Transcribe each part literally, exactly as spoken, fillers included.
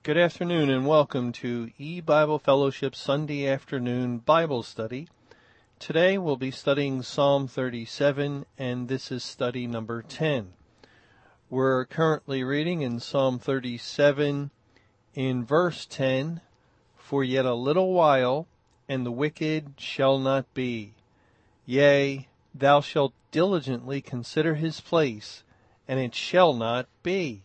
Good afternoon and welcome to E-Bible Fellowship Sunday Afternoon Bible Study. Today we'll be studying Psalm thirty-seven, and this is study number ten. We're currently reading in Psalm thirty-seven in verse ten, "For yet a little while, and the wicked shall not be. Yea, thou shalt diligently consider his place, and it shall not be."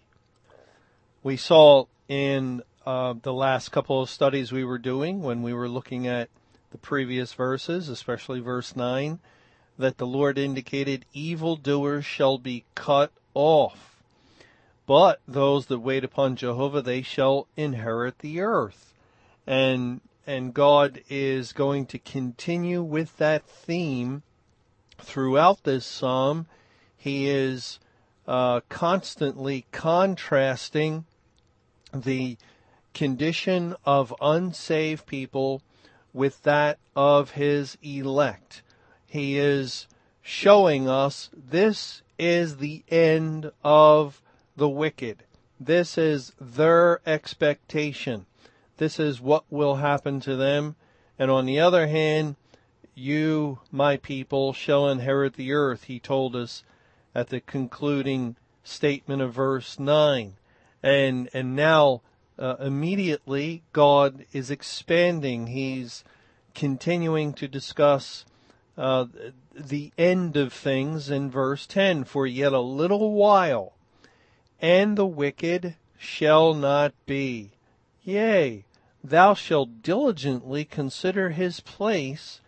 We saw in uh, the last couple of studies we were doing, when we were looking at the previous verses, especially verse nine, that the Lord indicated evildoers shall be cut off. But those that wait upon Jehovah, they shall inherit the earth. And and God is going to continue with that theme throughout this psalm. He is uh, constantly contrasting the condition of unsaved people with that of his elect. He is showing us this is the end of the wicked. This is their expectation. This is what will happen to them. And on the other hand, you, my people, shall inherit the earth, he told us at the concluding statement of verse nine. And and now uh, immediately God is expanding. He's continuing to discuss uh, the end of things in verse ten. "For yet a little while, and the wicked shall not be. Yea, thou shalt diligently consider his place,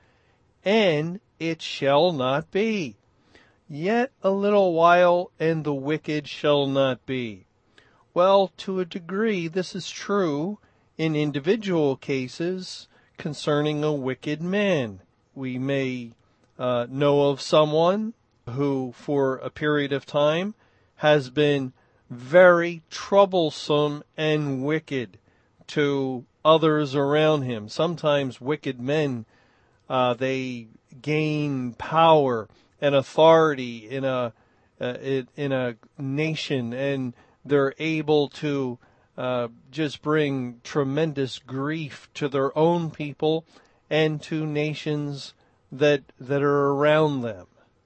and it shall not be. Yet a little while, and the wicked shall not be." Well, to a degree, this is true in individual cases concerning a wicked man. We may uh, know of someone who, for a period of time, has been very troublesome and wicked to others around him. Sometimes wicked men, uh, they gain power and authority in a uh, in a nation, and they're able to uh, just bring tremendous grief to their own people and to nations that that are around them.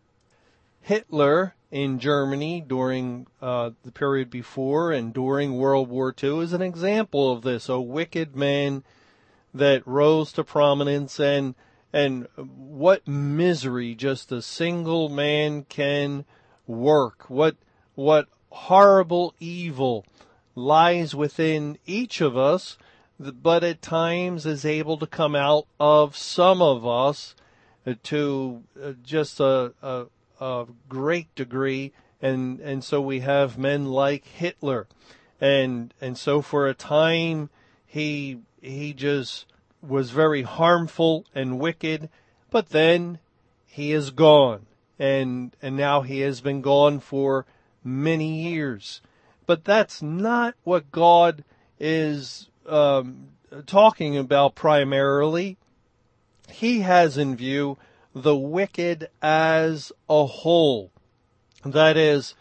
Hitler in Germany during uh, the period before and during World War Two is an example of this, a wicked man that rose to prominence, and and what misery just a single man can work. What what horrible evil lies within each of us, but at times is able to come out of some of us to just a, a, a great degree. And, and so we have men like Hitler. And, and so for a time, he, he just was very harmful and wicked, but then he is gone. And, and now he has been gone for many years. But that's not what God is um, talking about primarily. He has in view the wicked as a whole. That is,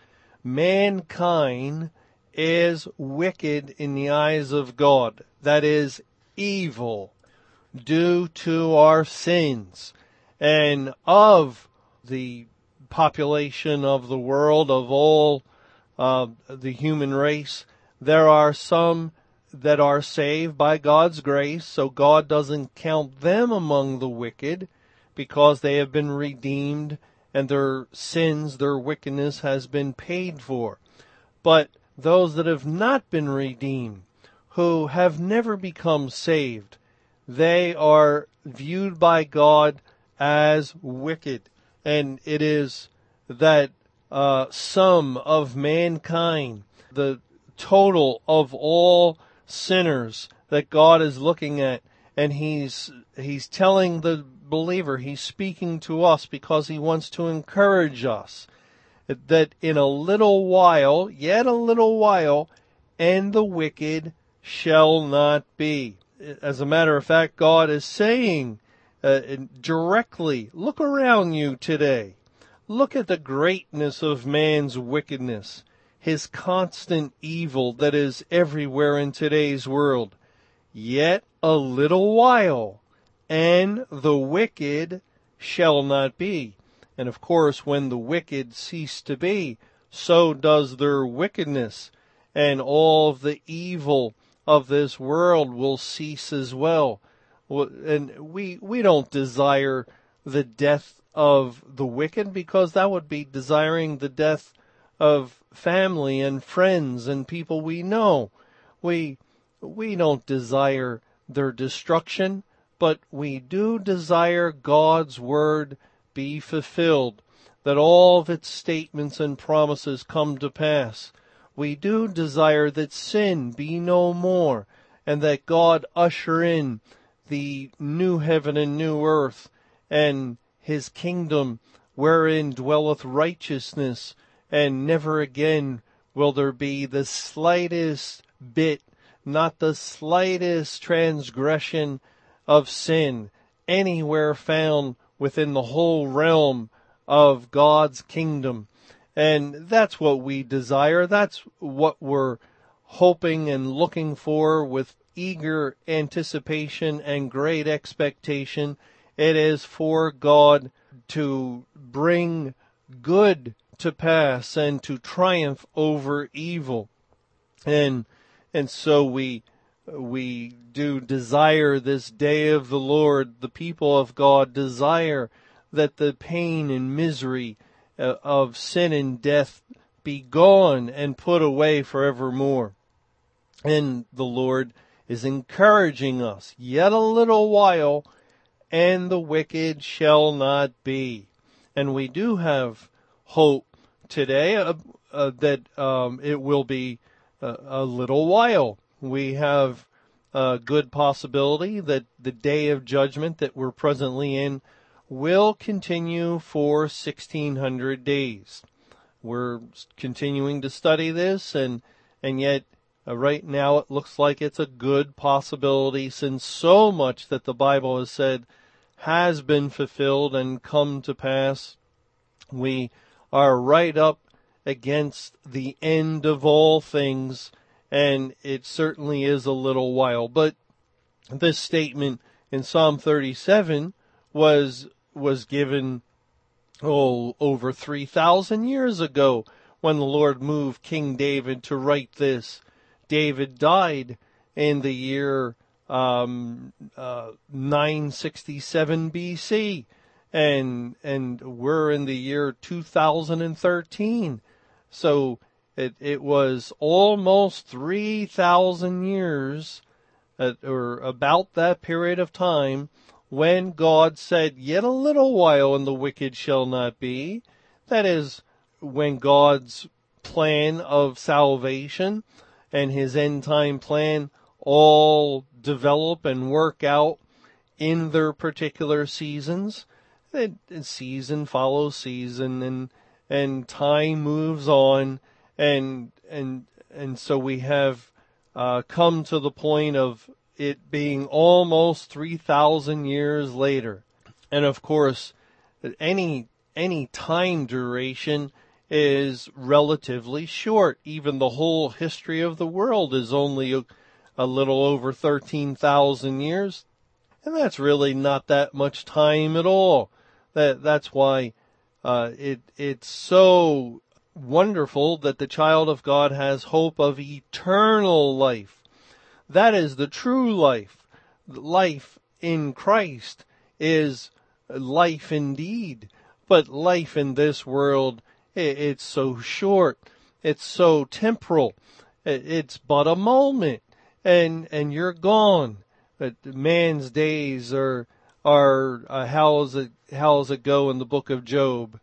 mankind is wicked in the eyes of God. That is, evil due to our sins. And of the population of the world, of all uh, the human race, there are some that are saved by God's grace, so God doesn't count them among the wicked because they have been redeemed and their sins, their wickedness has been paid for. But those that have not been redeemed, who have never become saved, they are viewed by God as wicked. And it is that uh, sum of mankind, the total of all sinners that God is looking at, and he's he's telling the believer, he's speaking to us because he wants to encourage us that in a little while, yet a little while, and the wicked shall not be. As a matter of fact, God is saying uh, directly, look around you today. Look at the greatness of man's wickedness. his constant evil that is everywhere in today's world. Yet a little while, and the wicked shall not be. And of course, when the wicked cease to be, so does their wickedness, and all of the evil of this world will cease as well. And we, we don't desire the death of the wicked, because that would be desiring the death of family and friends and people we know. We, we don't desire their destruction, but we do desire God's word be fulfilled, that all of its statements and promises come to pass. We do desire that sin be no more, and that God usher in the new heaven and new earth, and his kingdom wherein dwelleth righteousness, and never again will there be the slightest bit, not the slightest transgression of sin anywhere found within the whole realm of God's kingdom. And that's what we desire. That's what we're hoping and looking for with eager anticipation and great expectation. It is for God to bring good to pass and to triumph over evil. And and so we we do desire this day of the Lord. The people of God desire that the pain and misery uh, of sin and death be gone and put away forevermore. And the Lord is encouraging us, yet a little while, and the wicked shall not be. And we do have hope today uh, uh, that um, it will be uh, a little while. We have a good possibility that the day of judgment that we're presently in will continue for sixteen hundred days. We're continuing to study this, and and yet uh, right now it looks like it's a good possibility, since so much that the Bible has said has been fulfilled and come to pass. We are right up against the end of all things, and it certainly is a little while. But this statement in Psalm thirty-seven was was given oh over three thousand years ago, when the Lord moved King David to write this. David died in the year um, uh, nine sixty-seven B C, and and we're in the year two thousand thirteen. So it it was almost three thousand years, uh, or about that period of time, when God said, "Yet a little while, and the wicked shall not be." That is, when God's plan of salvation and his end time plan all develop and work out in their particular seasons. And season follows season, and and time moves on, and and and so we have uh, come to the point of it being almost three thousand years later. And of course, any any time duration is relatively short. Even the whole history of the world is only a, a little over thirteen thousand years. And that's really not that much time at all. That that's why uh, it it's so wonderful that the child of God has hope of eternal life. That is the true life. Life in Christ is life indeed. But life in this world, it, it's so short. It's so temporal. It, it's but a moment, and and you're gone. But man's days are are uh, how's it how's it go in the book of Job?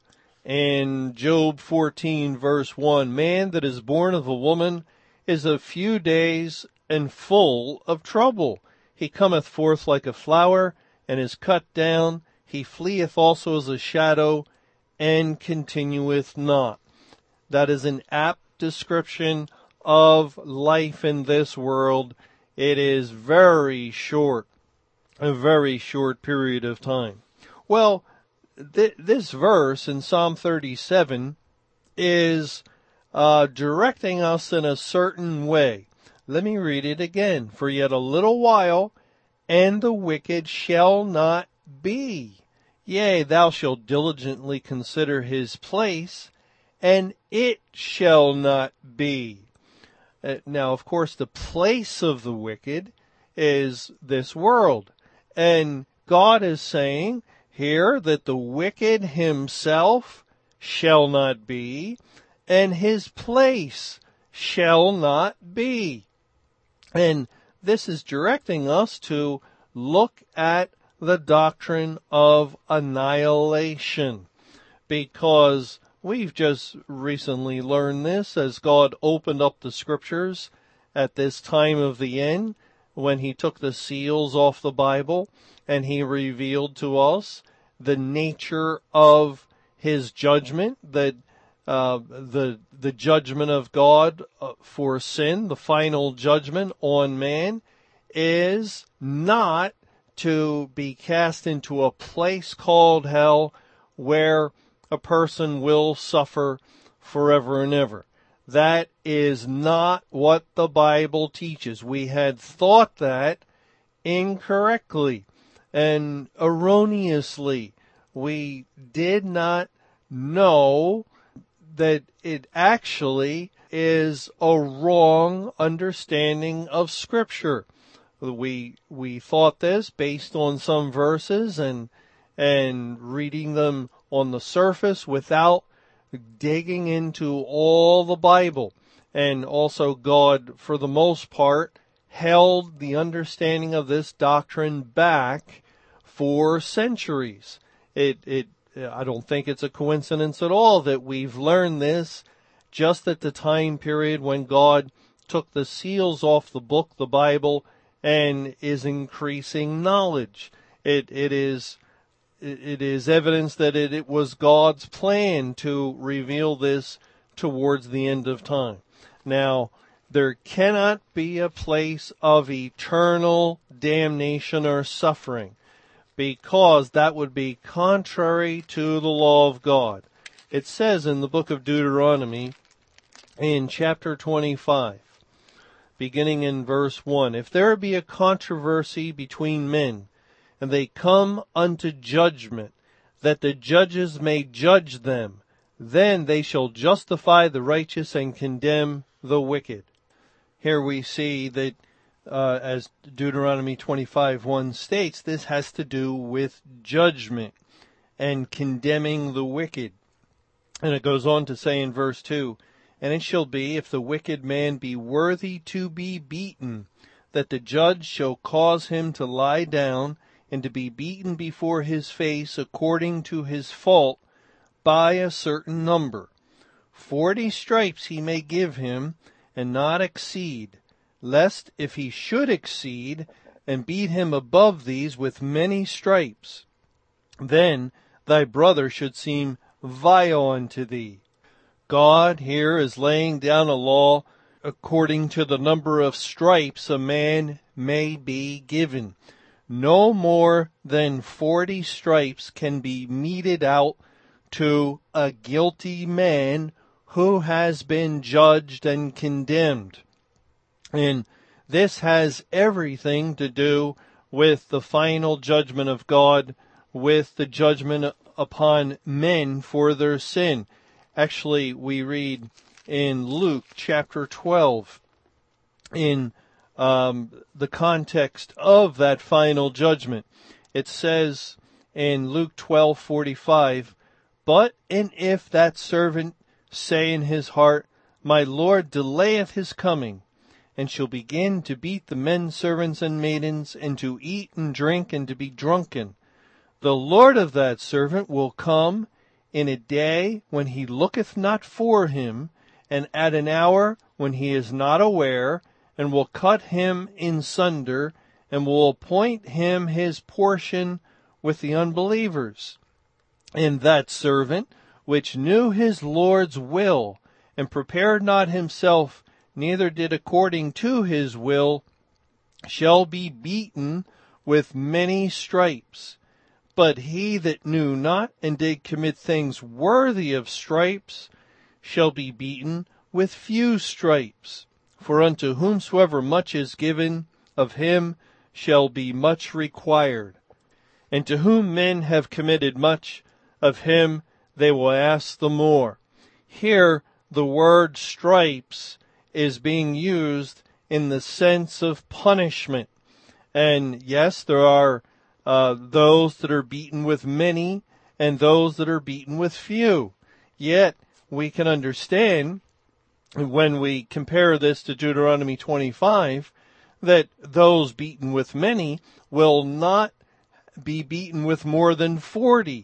In Job fourteen verse one, man that is born of a woman is a few days and full of trouble. He cometh forth like a flower and is cut down. He fleeth also as a shadow and continueth not. That is an apt description of life in this world. It is very short, a very short period of time. Well, th- this verse in Psalm thirty-seven is uh, directing us in a certain way. Let me read it again. For yet a little while, and the wicked shall not be. Yea, thou shalt diligently consider his place, and it shall not be. Uh, now, of course, the place of the wicked is this world. And God is saying here that the wicked himself shall not be, and his place shall not be. And this is directing us to look at the doctrine of annihilation, because we've just recently learned this as God opened up the scriptures at this time of the end, when he took the seals off the Bible and he revealed to us the nature of his judgment, that uh, the the judgment of God for sin, the final judgment on man, is not to be cast into a place called hell where a person will suffer forever and ever. That is not what the Bible teaches. We had thought that incorrectly and erroneously. We did not know that it actually is a wrong understanding of Scripture. We we thought this based on some verses and and reading them on the surface without digging into all the Bible. And also God, for the most part, held the understanding of this doctrine back for centuries. It, it, I don't think it's a coincidence at all that we've learned this just at the time period when God took the seals off the book, the Bible, and is increasing knowledge. It, it is, it is evidence that it, it was God's plan to reveal this towards the end of time. Now, there cannot be a place of eternal damnation or suffering, because that would be contrary to the law of God. It says in the book of Deuteronomy, in chapter twenty-five, beginning in verse one, if there be a controversy between men, and they come unto judgment, that the judges may judge them, then they shall justify the righteous and condemn the wicked. Here we see that, uh, as Deuteronomy twenty-five one states, this has to do with judgment and condemning the wicked. And it goes on to say in verse two, and it shall be, if the wicked man be worthy to be beaten, that the judge shall cause him to lie down, and to be beaten before his face according to his fault by a certain number. Forty stripes he may give him, and not exceed, lest if he should exceed, and beat him above these with many stripes, then thy brother should seem vile unto thee. God here is laying down a law according to the number of stripes a man may be given. No more than forty stripes can be meted out to a guilty man who has been judged and condemned. And this has everything to do with the final judgment of God, with the judgment upon men for their sin. Actually, we read in Luke chapter twelve, in um, the context of that final judgment. It says in Luke twelve forty-five, but and if that servant say in his heart, my Lord delayeth his coming, and shall begin to beat the men servants and maidens, and to eat and drink, and to be drunken, the Lord of that servant will come in a day when he looketh not for him, and at an hour when he is not aware, and will cut him in sunder, and will appoint him his portion with the unbelievers. And that servant, which knew his Lord's will, and prepared not himself, neither did according to his will, shall be beaten with many stripes. But he that knew not, and did commit things worthy of stripes, shall be beaten with few stripes. For unto whomsoever much is given, of him shall be much required. And to whom men have committed much, of him they will ask the more. Here, the word stripes is being used in the sense of punishment. And yes, there are uh, those that are beaten with many and those that are beaten with few. Yet, we can understand, when we compare this to Deuteronomy twenty-five, that those beaten with many will not be beaten with more than forty.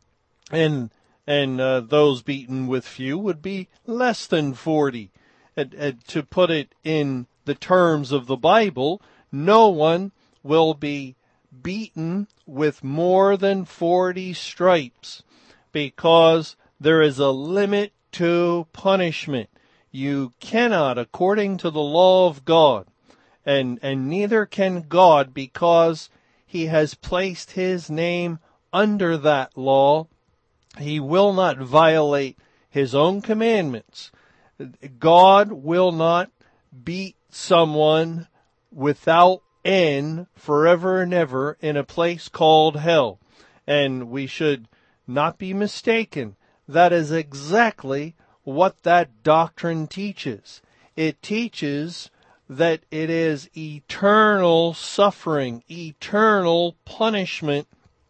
And and uh, those beaten with few would be less than forty. And, and to put it in the terms of the Bible, no one will be beaten with more than forty stripes, because there is a limit to punishment. You cannot, according to the law of God, and, and neither can God, because he has placed his name under that law. He will not violate his own commandments. God will not beat someone without end forever and ever in a place called hell. And we should not be mistaken. That is exactly what that doctrine teaches. It teaches that it is eternal suffering, eternal punishment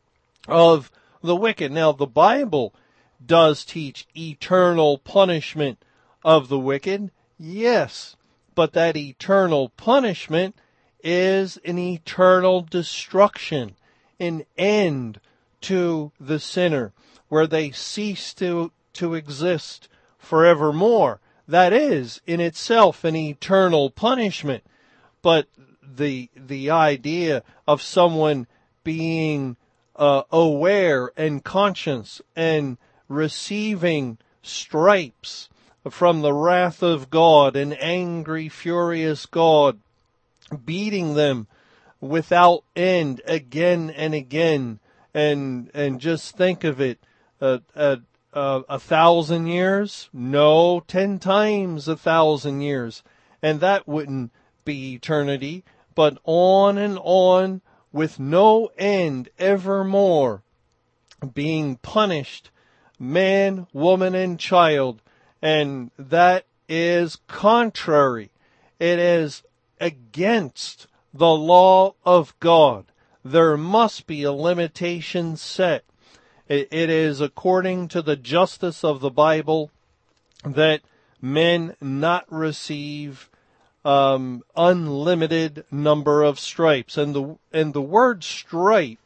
of the wicked. Now, the Bible does teach eternal punishment of the wicked, yes, but that eternal punishment is an eternal destruction, an end to the sinner, where they cease to, to exist forevermore. That is in itself an eternal punishment. But the the idea of someone being uh, aware and conscious and receiving stripes from the wrath of God, an angry, furious God, beating them without end again and again, and and just think of it, uh, uh, uh, a thousand years? No, ten times a thousand years, and that wouldn't be eternity, but on and on with no end evermore, being punished, man, woman, and child. And that is contrary. It is against the law of God. There must be a limitation set. It, it is according to the justice of the Bible that men not receive um, unlimited number of stripes. And the and the word stripe,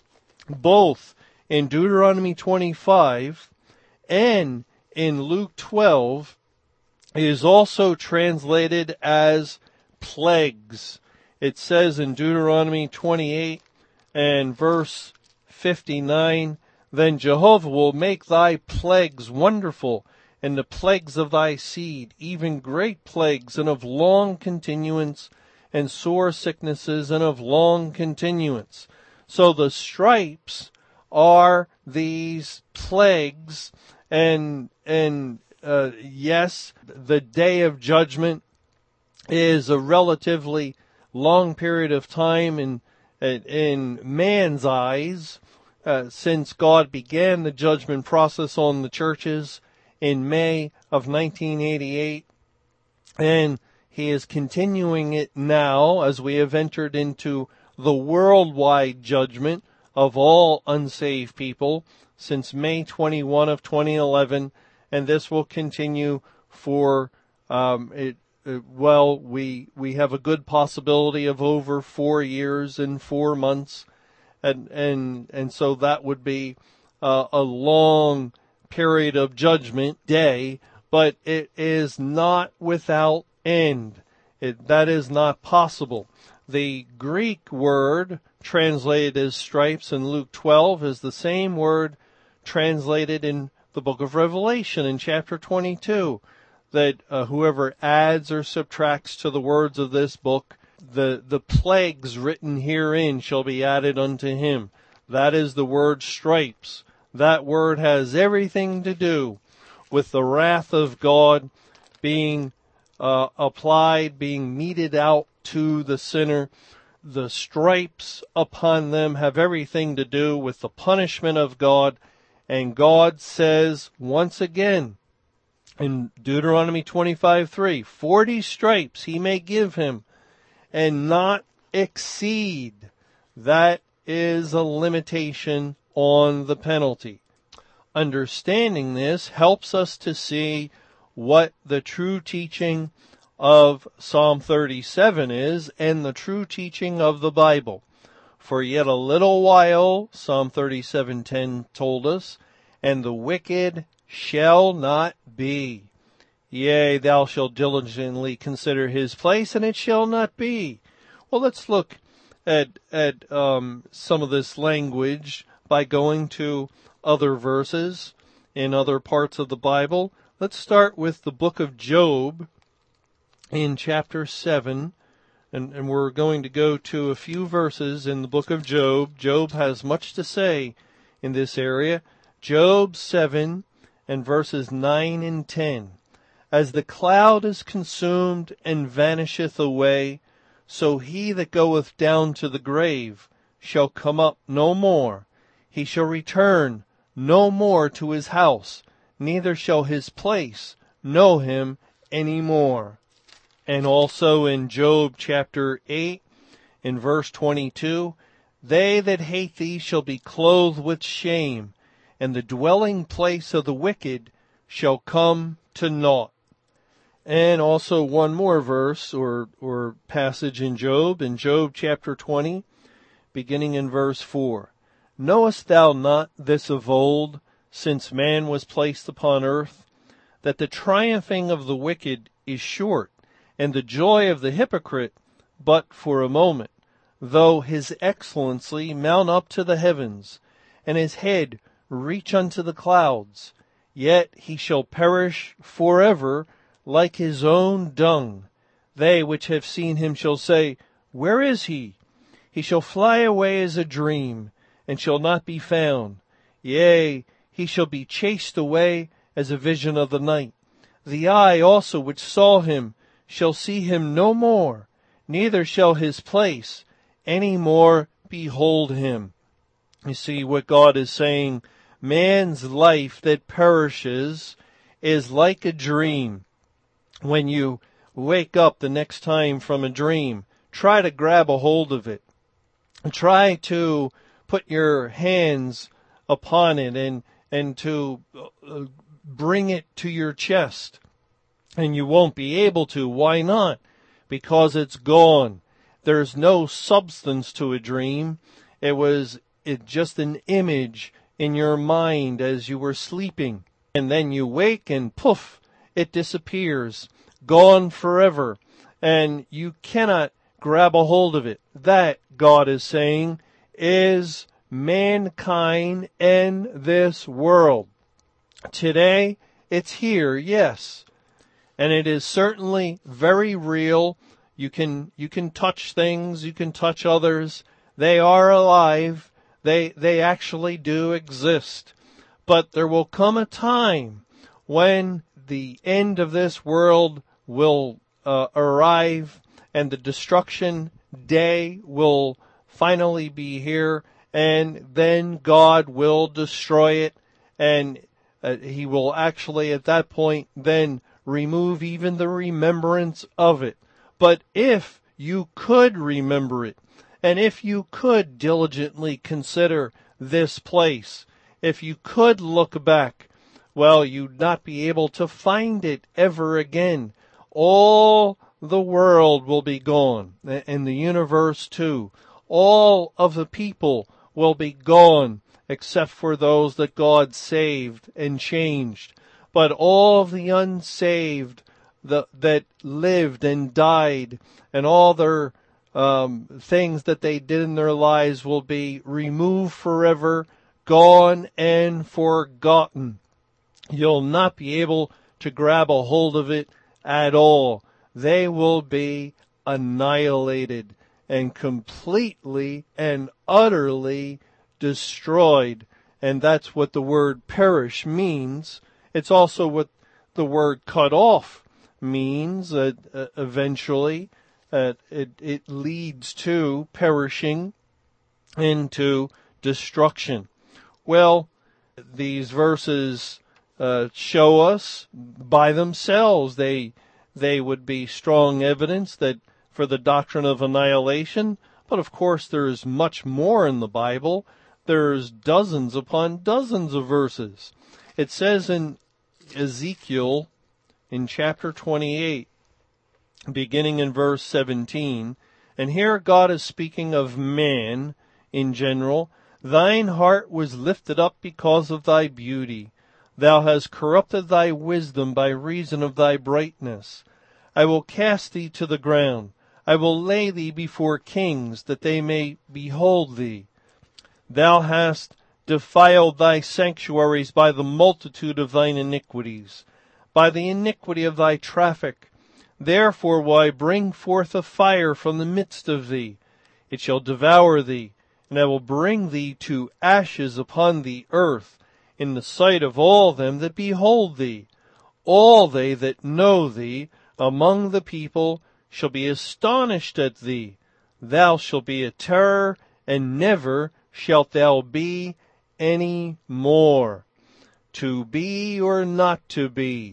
both in Deuteronomy twenty-five and in Luke twelve, is also translated as plagues. It says in Deuteronomy twenty-eight and verse fifty-nine, "Then Jehovah will make thy plagues wonderful, and the plagues of thy seed, even great plagues, and of long continuance, and sore sicknesses, and of long continuance." So the stripes are these plagues, and and uh, yes, the day of judgment is a relatively long period of time in in man's eyes, uh, since God began the judgment process on the churches in May of nineteen eighty-eight, and he is continuing it now as we have entered into the worldwide judgment of all unsaved people since May twenty-first of twenty eleven, and this will continue for um, it. Uh, well, we we have a good possibility of over four years and four months, and and and so that would be uh, a long period of judgment day, but it is not without end. It, that is not possible. The Greek word translated as stripes in Luke twelve is the same word translated in the book of Revelation in chapter twenty-two, that uh, whoever adds or subtracts to the words of this book, the, the plagues written herein shall be added unto him. That is the word stripes. That word has everything to do with the wrath of God being uh, applied, being meted out to the sinner. The stripes upon them have everything to do with the punishment of God. And God says once again in Deuteronomy twenty-five three, forty stripes he may give him and not exceed. That is a limitation on the penalty. Understanding this helps us to see what the true teaching of Psalm thirty-seven is and the true teaching of the Bible. For yet a little while, Psalm thirty-seven ten told us, and the wicked shall not be. Yea, thou shalt diligently consider his place, and it shall not be. Well, let's look at at um, some of this language by going to other verses in other parts of the Bible. Let's start with the book of Job in chapter seven, and, and we're going to go to a few verses in the book of Job. Job has much to say in this area. Job seven and verses nine and ten. As the cloud is consumed and vanisheth away, so he that goeth down to the grave shall come up no more. He shall return no more to his house, neither shall his place know him any more. And also in Job chapter eight, in verse twenty-two, they that hate thee shall be clothed with shame, and the dwelling place of the wicked shall come to naught. And also one more verse or, or passage in Job, in Job chapter twenty, beginning in verse four. Knowest thou not this of old, since man was placed upon earth, that the triumphing of the wicked is short, and the joy of the hypocrite but for a moment, though his excellency mount up to the heavens, and his head reach unto the clouds, yet he shall perish forever like his own dung. They which have seen him shall say, where is he? He shall fly away as a dream, and shall not be found. Yea, he shall be chased away as a vision of the night. The eye also which saw him shall see him no more, neither shall his place any more behold him. You see what God is saying, man's life that perishes is like a dream. When you wake up the next time from a dream, try to grab a hold of it. Try to put your hands upon it and, and to uh, bring it to your chest. And you won't be able to. Why not? Because it's gone. There's no substance to a dream. It was it just an image in your mind as you were sleeping. And then you wake and poof, it disappears. Gone forever. And you cannot grab a hold of it. That, God is saying, is mankind and this world. Today, it's here, yes. And it is certainly very real. You can, you can touch things, you can touch others. They are alive. They, they actually do exist. But there will come a time when the end of this world will uh, arrive and the destruction day will finally be here, and then God will destroy it, and uh, he will actually at that point then remove even the remembrance of it. But if you could remember it, and if you could diligently consider this place, if you could look back, well, you'd not be able to find it ever again. All the world will be gone, and the universe too. All of the people will be gone, except for those that God saved and changed. But all of the unsaved the, that lived and died, and all their um, things that they did in their lives will be removed forever, gone and forgotten. You'll not be able to grab a hold of it at all. They will be annihilated and completely and utterly destroyed. And that's what the word perish means. It's also what the word cut off means that uh, eventually uh, it, it leads to perishing and to destruction. Well, these verses uh, show us by themselves they they would be strong evidence that for the doctrine of annihilation. But of course, there is much more in the Bible. There's dozens upon dozens of verses. It says in Ezekiel, in chapter twenty-eight, beginning in verse seventeen, and here God is speaking of man in general. Thine heart was lifted up because of thy beauty. Thou hast corrupted thy wisdom by reason of thy brightness. I will cast thee to the ground. I will lay thee before kings, that they may behold thee. Thou hast defiled thy sanctuaries by the multitude of thine iniquities, by the iniquity of thy traffic. Therefore will I bring forth a fire from the midst of thee. It shall devour thee, and I will bring thee to ashes upon the earth, in the sight of all them that behold thee. All they that know thee among the people shall be astonished at thee. Thou shalt be a terror, and never shalt thou be any more. To be or not to be,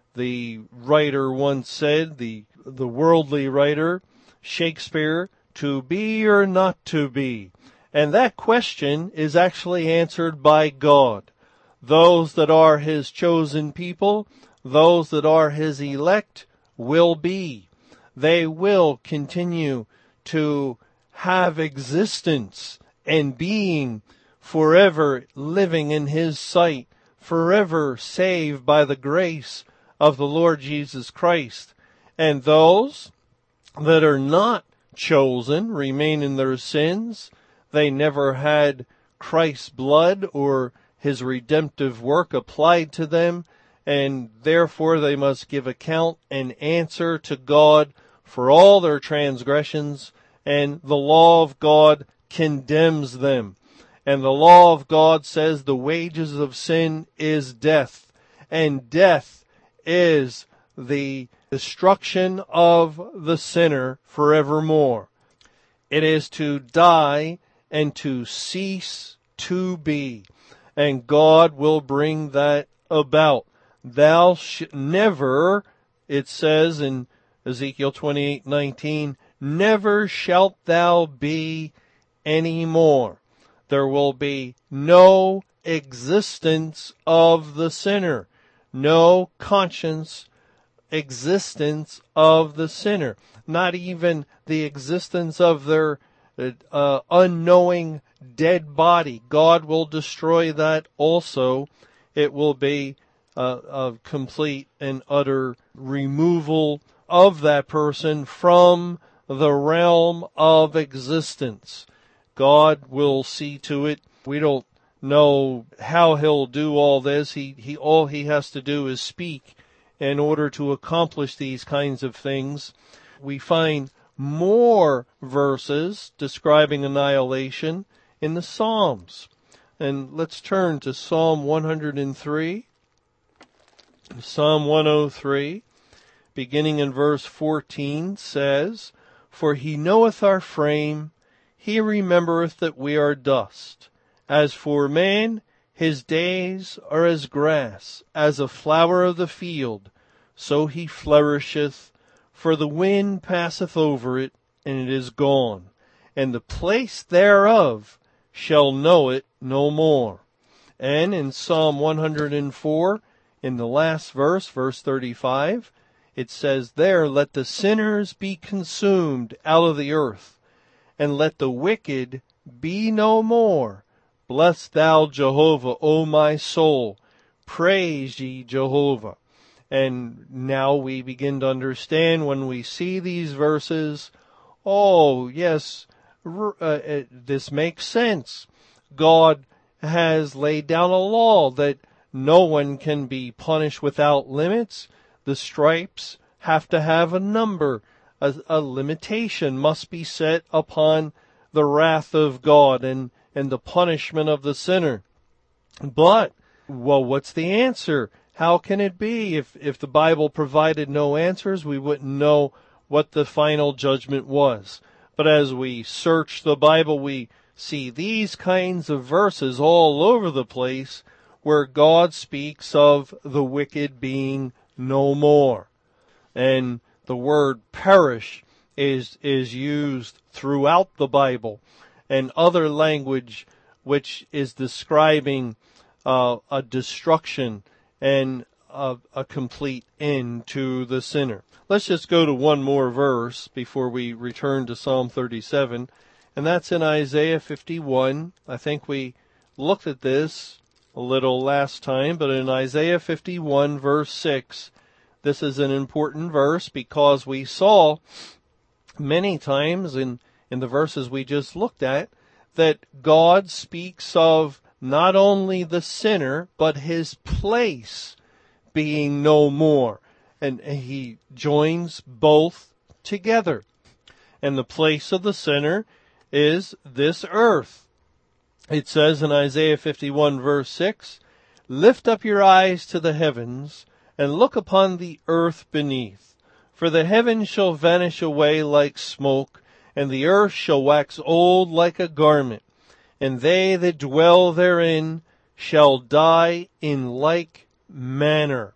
the writer once said, the, the worldly writer, Shakespeare, to be or not to be. And that question is actually answered by God. Those that are his chosen people, those that are his elect, will be. They will continue to have existence and being, forever living in his sight, forever saved by the grace of the Lord Jesus Christ. And those that are not chosen remain in their sins. They never had Christ's blood or his redemptive work applied to them, and therefore they must give account and answer to God for all their transgressions, and the law of God condemns them. And the law of God says the wages of sin is death, and death is the destruction of the sinner forevermore. It is to die and to cease to be. And God will bring that about. Thou sh- never, it says in Ezekiel twenty-eight nineteen, never shalt thou be any more. There will be no existence of the sinner, no conscience existence of the sinner, not even the existence of their uh, unknowing dead body. God will destroy that also. It will be uh, a complete and utter removal of that person from the realm of existence. God will see to it. We don't know how he'll do all this. He, he, all he has to do is speak in order to accomplish these kinds of things. We find more verses describing annihilation in the Psalms. And let's turn to Psalm one hundred three. Psalm one oh three, beginning in verse fourteen, says, For he knoweth our frame, he remembereth that we are dust. As for man, his days are as grass, as a flower of the field, so he flourisheth. For the wind passeth over it, and it is gone, and the place thereof shall know it no more. And in Psalm one hundred four, in the last verse, verse thirty-five, it says there, Let the sinners be consumed out of the earth, and let the wicked be no more. Bless thou Jehovah, O my soul. Praise ye Jehovah. And now we begin to understand when we see these verses, oh, yes, uh, this makes sense. God has laid down a law that no one can be punished without limits. The stripes have to have a number. A, a limitation must be set upon the wrath of God and, and the punishment of the sinner. But, well, what's the answer? how can it be? If, if the Bible provided no answers, we wouldn't know what the final judgment was. But as we search the Bible, we see these kinds of verses all over the place where God speaks of the wicked being no more. And the word perish is, is used throughout the Bible, and other language which is describing uh, a destruction and a, a complete end to the sinner. Let's just go to one more verse before we return to Psalm thirty-seven, and that's in Isaiah fifty-one. I think we looked at this a little last time, but in Isaiah fifty-one, verse six, this is an important verse because we saw many times in, in the verses we just looked at that God speaks of not only the sinner, but his place being no more. And he joins both together. And the place of the sinner is this earth. It says in Isaiah fifty-one, verse six, "Lift up your eyes to the heavens, and look upon the earth beneath. For the heavens shall vanish away like smoke, and the earth shall wax old like a garment. And they that dwell therein shall die in like manner."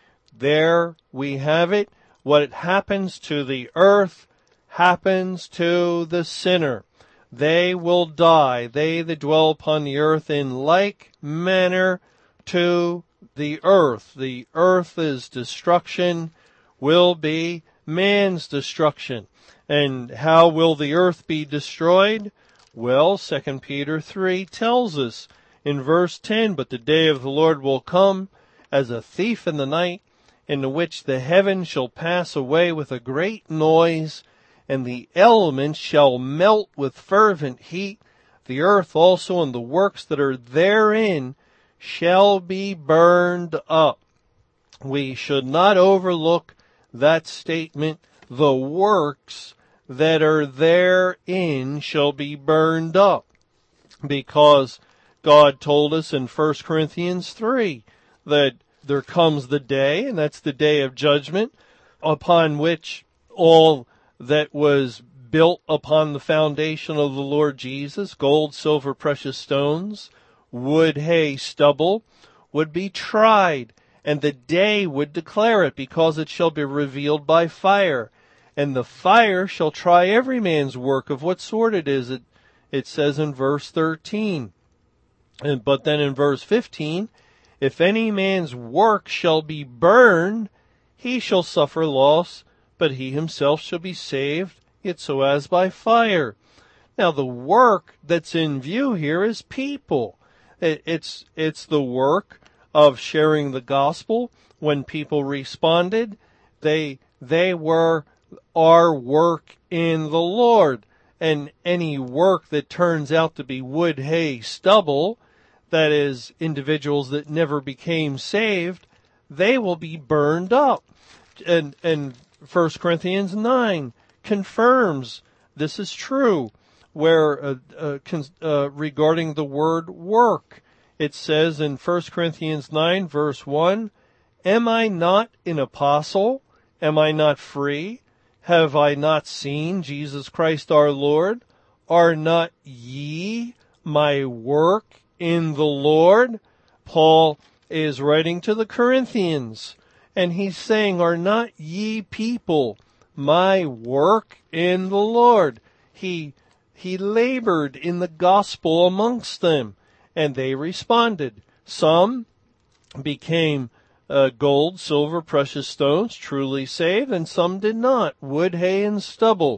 There we have it. What happens to the earth happens to the sinner. They will die, they that dwell upon the earth, in like manner to the earth. The earth's destruction will be man's destruction. And how will the earth be destroyed? Well, Second Peter three tells us in verse ten, "But the day of the Lord will come as a thief in the night, in the which the heavens shall pass away with a great noise, and the elements shall melt with fervent heat. The earth also and the works that are therein shall be burned up." We should not overlook that statement, "the works that are therein shall be burned up," because God told us in First Corinthians three that there comes the day, and that's the day of judgment, upon which all that was built upon the foundation of the Lord Jesus, gold, silver, precious stones, wood, hay, stubble, would be tried, and the day would declare it, because it shall be revealed by fire. And the fire shall try every man's work of what sort it is, it, it says in verse thirteen. And, but then in verse fifteen, "If any man's work shall be burned, he shall suffer loss, but he himself shall be saved, yet so as by fire." Now the work that's in view here is people. It, it's, it's the work of sharing the gospel. When people responded, they, they were our work in the Lord. And any work that turns out to be wood, hay, stubble, that is, individuals that never became saved, they will be burned up. And, and First Corinthians nine confirms this is true, where uh, uh, con- uh, regarding the word work, it says in First Corinthians nine, verse one, "Am I not an apostle? Am I not free? Have I not seen Jesus Christ our Lord? Are not ye my work in the Lord?" Paul is writing to the Corinthians, and he's saying, "Are not ye people my work in the Lord?" He, he labored in the gospel amongst them, and they responded. Some became uh, gold, silver, precious stones, truly saved, and some did not. Wood, hay, and stubble.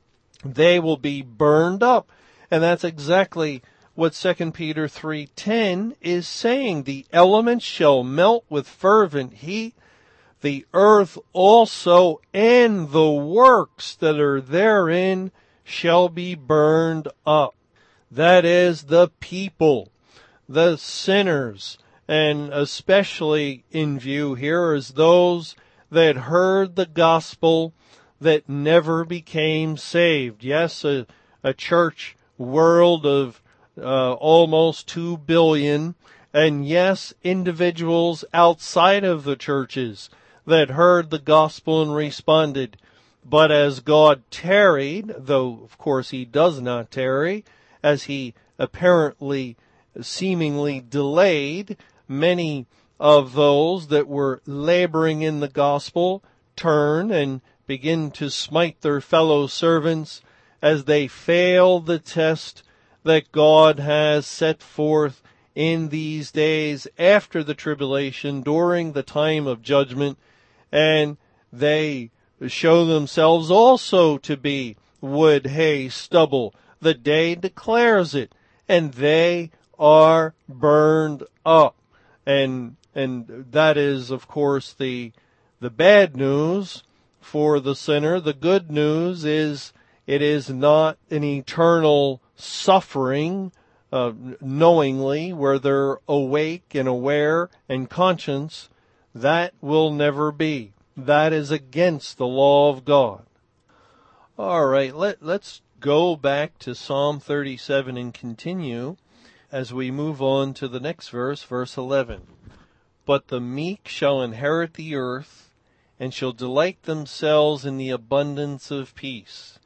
They will be burned up. And that's exactly what Second Peter three ten is saying. "The elements shall melt with fervent heat. The earth also and the works that are therein shall be burned up." That is the people, the sinners, and especially in view here is those that heard the gospel that never became saved. Yes, a, a church world of uh, almost two billion, and yes, individuals outside of the churches that heard the gospel and responded. But as God tarried, though of course he does not tarry, as he apparently seemingly delayed, many of those that were laboring in the gospel turn and begin to smite their fellow servants as they fail the test that God has set forth in these days after the tribulation, during the time of judgment, and they show themselves also to be wood, hay, stubble. The day declares it, and they are burned up. And and that is, of course, the the bad news for the sinner. The good news is it is not an eternal suffering, uh, knowingly, where they're awake and aware and conscious. That will never be. That is against the law of God. All right, let, let's go back to Psalm thirty-seven and continue as we move on to the next verse, verse eleven. But the meek shall inherit the earth, and shall delight themselves in the abundance of peace.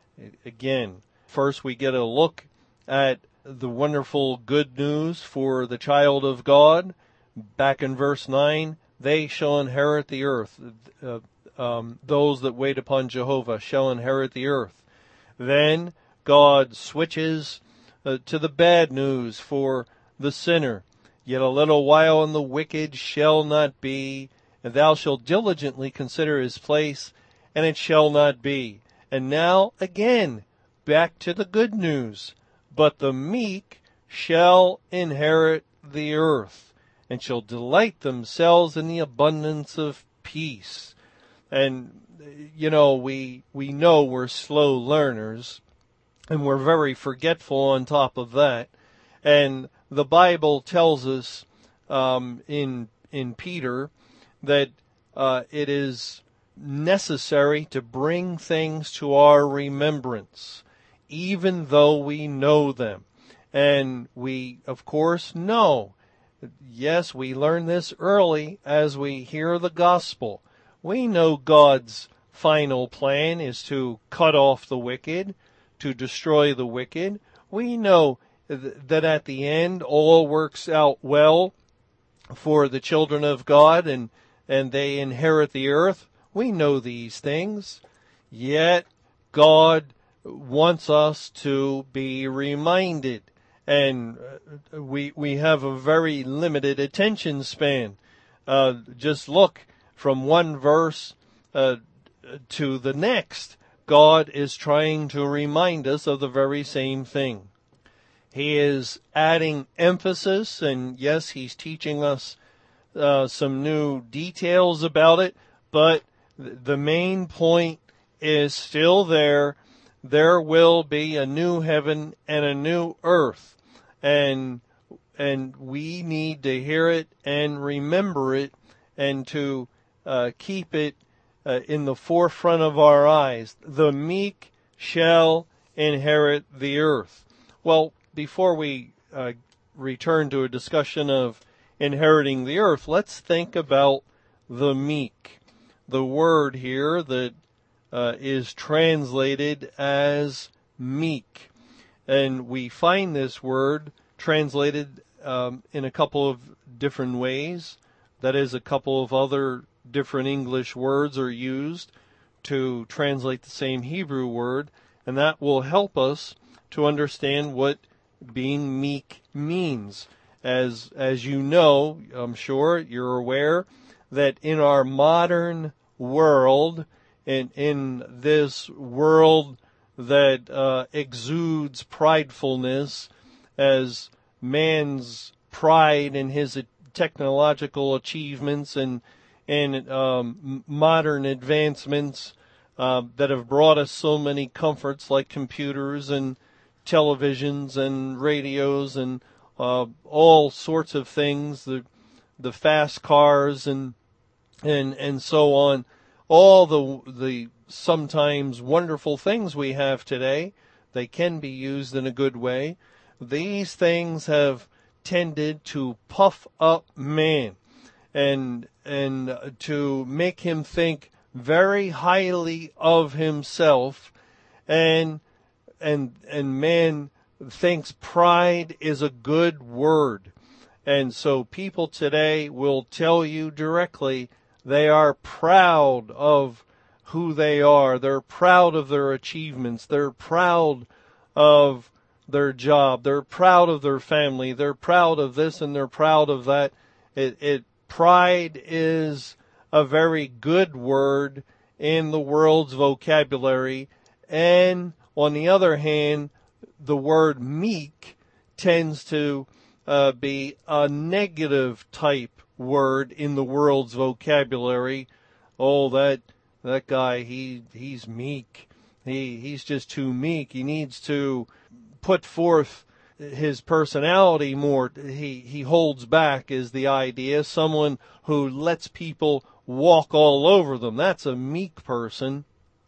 Again, first we get a look at the wonderful good news for the child of God. Back in verse nine, they shall inherit the earth. Uh, um, those that wait upon Jehovah shall inherit the earth. Then God switches uh, to the bad news for the sinner. Yet a little while and the wicked shall not be, and thou shalt diligently consider his place, and it shall not be. And now again, back to the good news. But the meek shall inherit the earth, and shall delight themselves in the abundance of peace. And, you know, we, we know we're slow learners, and we're very forgetful on top of that. And the Bible tells us um, in in Peter that uh, it is necessary to bring things to our remembrance, even though we know them. And we, of course, know. Yes, we learn this early as we hear the gospel. We know God's final plan is to cut off the wicked, to destroy the wicked. We know that at the end all works out well for the children of God, and, and they inherit the earth. We know these things. Yet God wants us to be reminded. And we we have a very limited attention span. Uh, just look from one verse uh, to the next. God is trying to remind us of the very same thing. He is adding emphasis, and yes, he's teaching us uh, some new details about it, but the main point is still there. There will be a new heaven and a new earth, and and we need to hear it and remember it, and to uh, keep it uh, in the forefront of our eyes. The meek shall inherit the earth. Well, before we uh, return to a discussion of inheriting the earth, let's think about the meek. The word here that uh, is translated as meek. And we find this word translated um, in a couple of different ways. That is, a couple of other different English words are used to translate the same Hebrew word, and that will help us to understand what being meek means. As as you know, I'm sure you're aware that in our modern world, in in this world that uh, exudes pridefulness, as man's pride in his technological achievements and and um, modern advancements uh, that have brought us so many comforts like computers and televisions and radios and uh, all sorts of things, the the fast cars and and and so on, all the the sometimes wonderful things we have today. They can be used in a good way. These things have intended to puff up man and and to make him think very highly of himself, and and and man thinks pride is a good word. And so people today will tell you directly they are proud of who they are. They're proud of their achievements. They're proud of their job. They're proud of their family. They're proud of this and they're proud of that. It, it pride is a very good word in the world's vocabulary. And on the other hand, the word meek tends to uh, be a negative type word in the world's vocabulary. Oh, that that guy, he he's meek. He he's just too meek. He needs to put forth his personality more. He he holds back is the idea. Someone who lets people walk all over them. That's a meek person.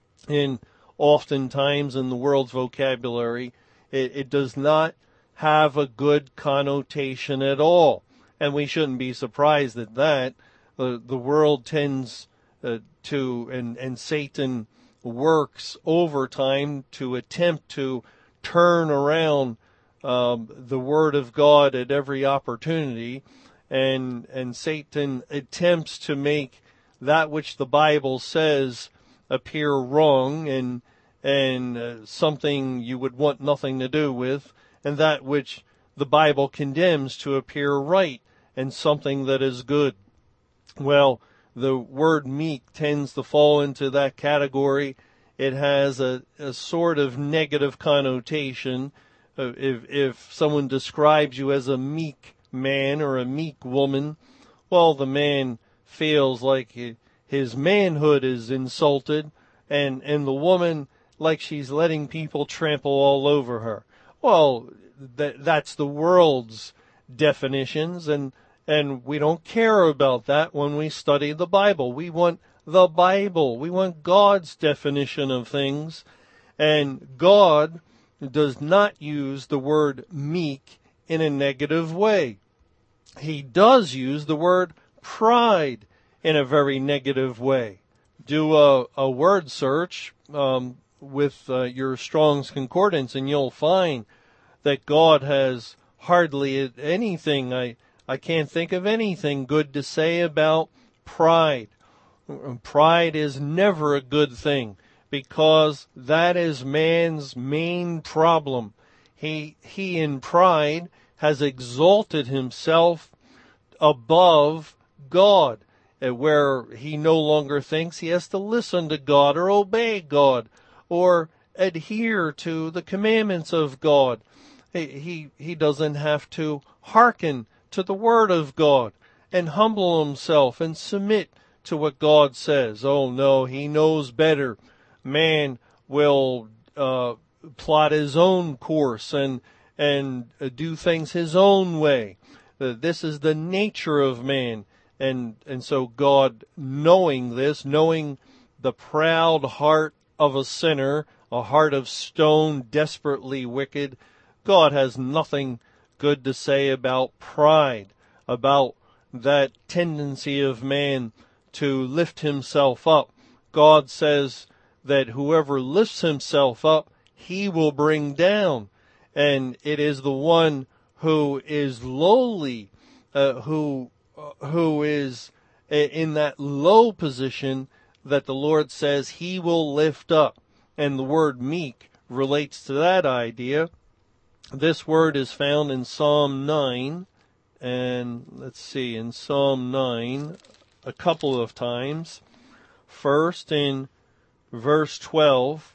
And oftentimes in the world's vocabulary, it, it does not have a good connotation at all. And we shouldn't be surprised at that. The, the world tends uh, to, and, and Satan works overtime to attempt to turn around um, the Word of God at every opportunity. And, and Satan attempts to make that which the Bible says appear wrong and and uh, something you would want nothing to do with, and that which the Bible condemns to appear right and something that is good. Well, the word meek tends to fall into that category. It has a, a sort of negative connotation. Uh, if if someone describes you as a meek man or a meek woman, well, the man feels like he, his manhood is insulted, and, and the woman like she's letting people trample all over her. Well, that that's the world's definitions, and and we don't care about that when we study the Bible. We want the Bible. We want God's definition of things, and God does not use the word meek in a negative way. He does use the word pride in a very negative way. Do a, a word search um, with uh, your Strong's Concordance, and you'll find that God has hardly anything, I, I can't think of anything good to say about pride. Pride is never a good thing, because that is man's main problem. He, he in pride has exalted himself above God, where he no longer thinks he has to listen to God or obey God or adhere to the commandments of God. He, he, he doesn't have to hearken to the word of God and humble himself and submit to what God says. Oh no, he knows better. Man will uh, plot his own course and and uh, do things his own way. Uh, this is the nature of man. And and so God, knowing this, knowing the proud heart of a sinner, a heart of stone, desperately wicked, God has nothing good to say about pride, about that tendency of man to lift himself up. God says that whoever lifts himself up, he will bring down. And it is the one who is lowly, uh, who who is in that low position, that the Lord says he will lift up. And the word meek relates to that idea. This word is found in Psalm nine, and let's see, in Psalm nine a couple of times. First, in verse twelve,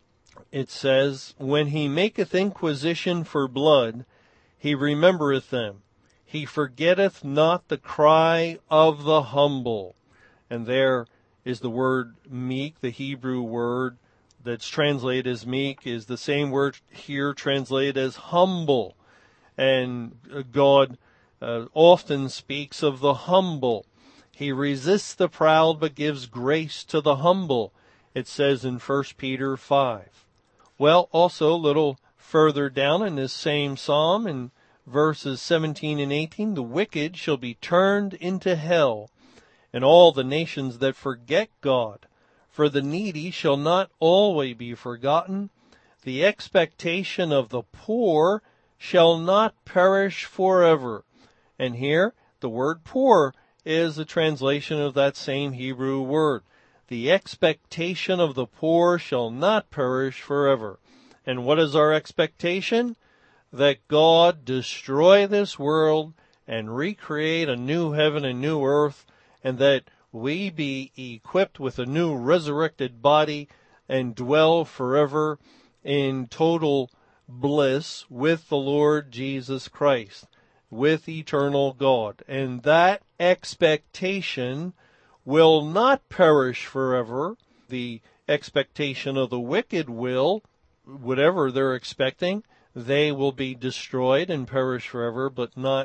it says, "When he maketh inquisition for blood, he remembereth them. He forgetteth not the cry of the humble." And there is the word meek. The Hebrew word that's translated as meek is the same word here translated as humble. And God uh, often speaks of the humble. He resists the proud but gives grace to the humble, it says in First Peter five. Well, also a little further down in this same psalm, in verses seventeen and eighteen, the wicked shall be turned into hell, and all the nations that forget God. For the needy shall not always be forgotten. The expectation of the poor shall not perish forever. And here, the word poor is a translation of that same Hebrew word. The expectation of the poor shall not perish forever. And what is our expectation? That God destroy this world and recreate a new heaven and new earth, and that we be equipped with a new resurrected body and dwell forever in total bliss with the Lord Jesus Christ, with eternal God. And that expectation will not perish forever. The expectation of the wicked will, whatever they're expecting, they will be destroyed and perish forever, but not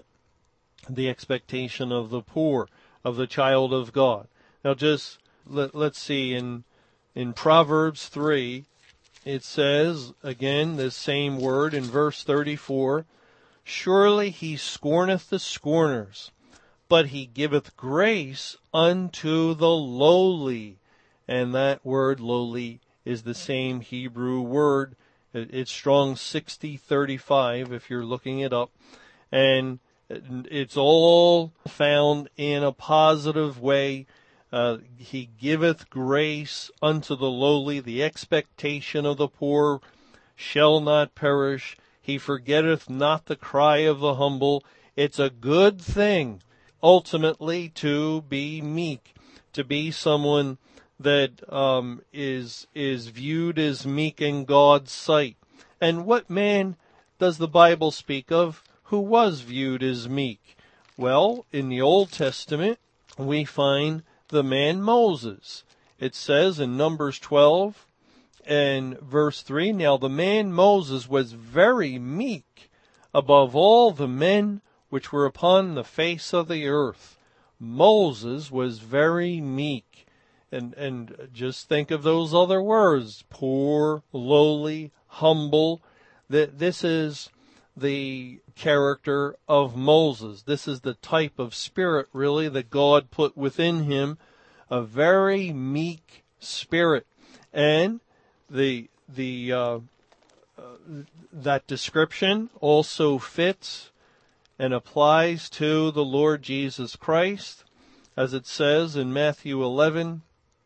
the expectation of the poor, of the child of God. Now just let, let's see, in in Proverbs three, it says, again, this same word in verse thirty-four, surely he scorneth the scorners, but he giveth grace unto the lowly. And that word lowly is the same Hebrew word. It's Strong's sixty thirty-five if you're looking it up. And it's all found in a positive way. Uh, he giveth grace unto the lowly. The expectation of the poor shall not perish. He forgetteth not the cry of the humble. It's a good thing, ultimately, to be meek, to be someone that um, is is viewed as meek in God's sight. And what man does the Bible speak of who was viewed as meek? Well, in the Old Testament, we find the man Moses. It says in Numbers twelve and verse three, now the man Moses was very meek above all the men which were upon the face of the earth. Moses was very meek. And, and just think of those other words, poor, lowly, humble. That this is the character of Moses. This is the type of spirit, really, that God put within him, a very meek spirit. And the the uh, uh, that description also fits and applies to the Lord Jesus Christ, as it says in Matthew eleven,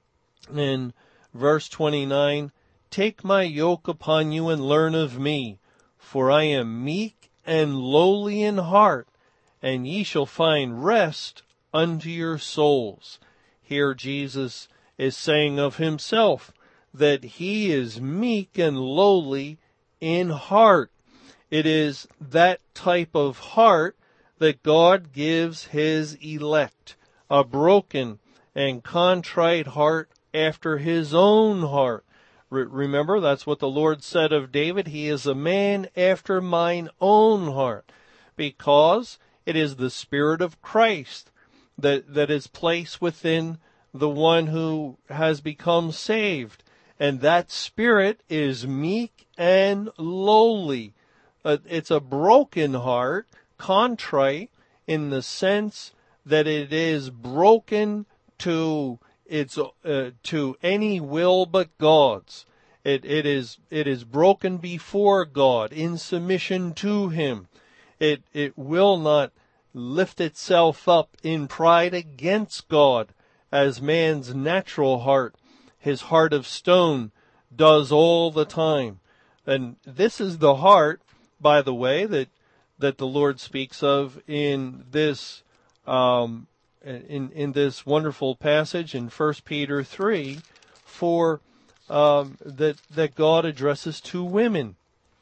in verse twenty-nine, take my yoke upon you and learn of me, for I am meek and lowly in heart, and ye shall find rest unto your souls. Here Jesus is saying of himself that he is meek and lowly in heart. It is that type of heart that God gives his elect, a broken and contrite heart after his own heart. Remember, that's what the Lord said of David. He is a man after mine own heart, because it is the Spirit of Christ that, that is placed within the one who has become saved. And that Spirit is meek and lowly. Uh, it's a broken heart, contrite, in the sense that it is broken to It's uh, to any will but God's. It it is it is broken before God, in submission to him. It it will not lift itself up in pride against God, as man's natural heart, his heart of stone, does all the time. And this is the heart, by the way, that that the Lord speaks of in this um, in in this wonderful passage in First Peter three, for um, that that God addresses to women.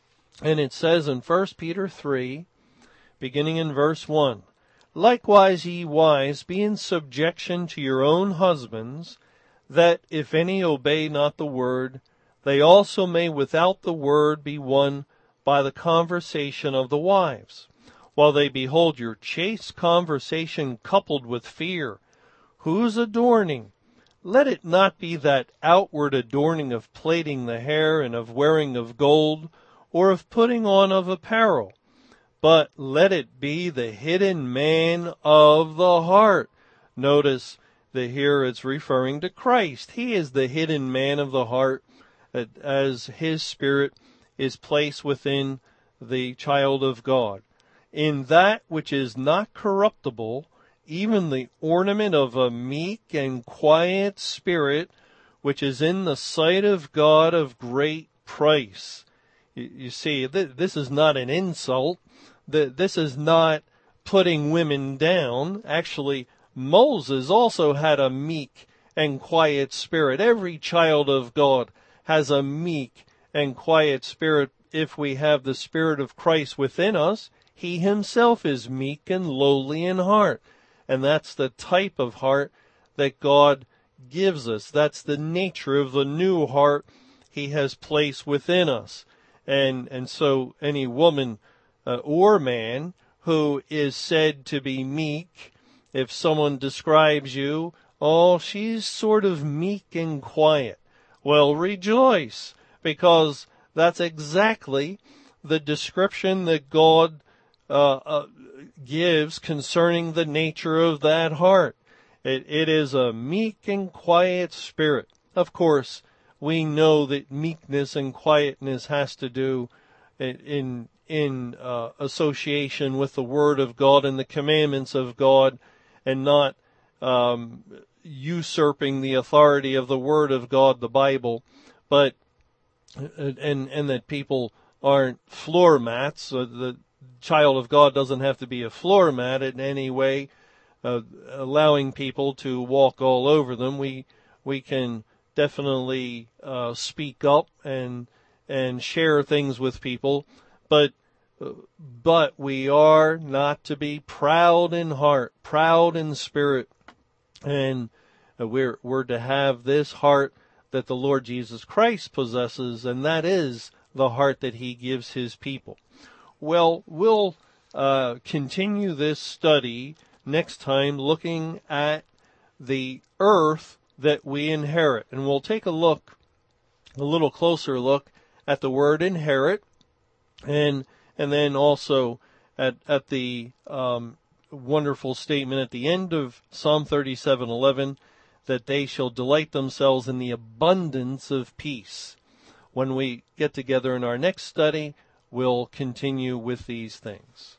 And it says in First Peter three, beginning in verse one, likewise ye wives, be in subjection to your own husbands, that if any obey not the word, they also may without the word be won by the conversation of the wives, while they behold your chaste conversation coupled with fear, whose adorning, let it not be that outward adorning of plaiting the hair and of wearing of gold, or of putting on of apparel, but let it be the hidden man of the heart. Notice that here it's referring to Christ. He is the hidden man of the heart, as his spirit is placed within the child of God. In that which is not corruptible, even the ornament of a meek and quiet spirit, which is in the sight of God of great price. You, you see, th- this is not an insult. The, this is not putting women down. Actually, Moses also had a meek and quiet spirit. Every child of God has a meek and quiet spirit. If we have the Spirit of Christ within us, he himself is meek and lowly in heart. And that's the type of heart that God gives us. That's the nature of the new heart he has placed within us. And, and so any woman uh, or man who is said to be meek, if someone describes you, oh, she's sort of meek and quiet, well, rejoice, because that's exactly the description that God uh, uh, gives concerning the nature of that heart. It, it is a meek and quiet spirit. Of course, we know that meekness and quietness has to do in in, in uh, association with the Word of God and the commandments of God, and not um, usurping the authority of the Word of God, the Bible, but and and that people aren't floor mats. So the child of God doesn't have to be a floor mat in any way, uh, allowing people to walk all over them. We we can definitely uh, speak up and and share things with people, but but we are not to be proud in heart, proud in spirit, and we're we're to have this heart that the Lord Jesus Christ possesses, and that is the heart that he gives his people. Well, we'll uh, continue this study next time, looking at the earth that we inherit. And we'll take a look, a little closer look at the word inherit, and and then also at, at the um, wonderful statement at the end of Psalm thirty-seven eleven, that they shall delight themselves in the abundance of peace. When we get together in our next study, we'll continue with these things.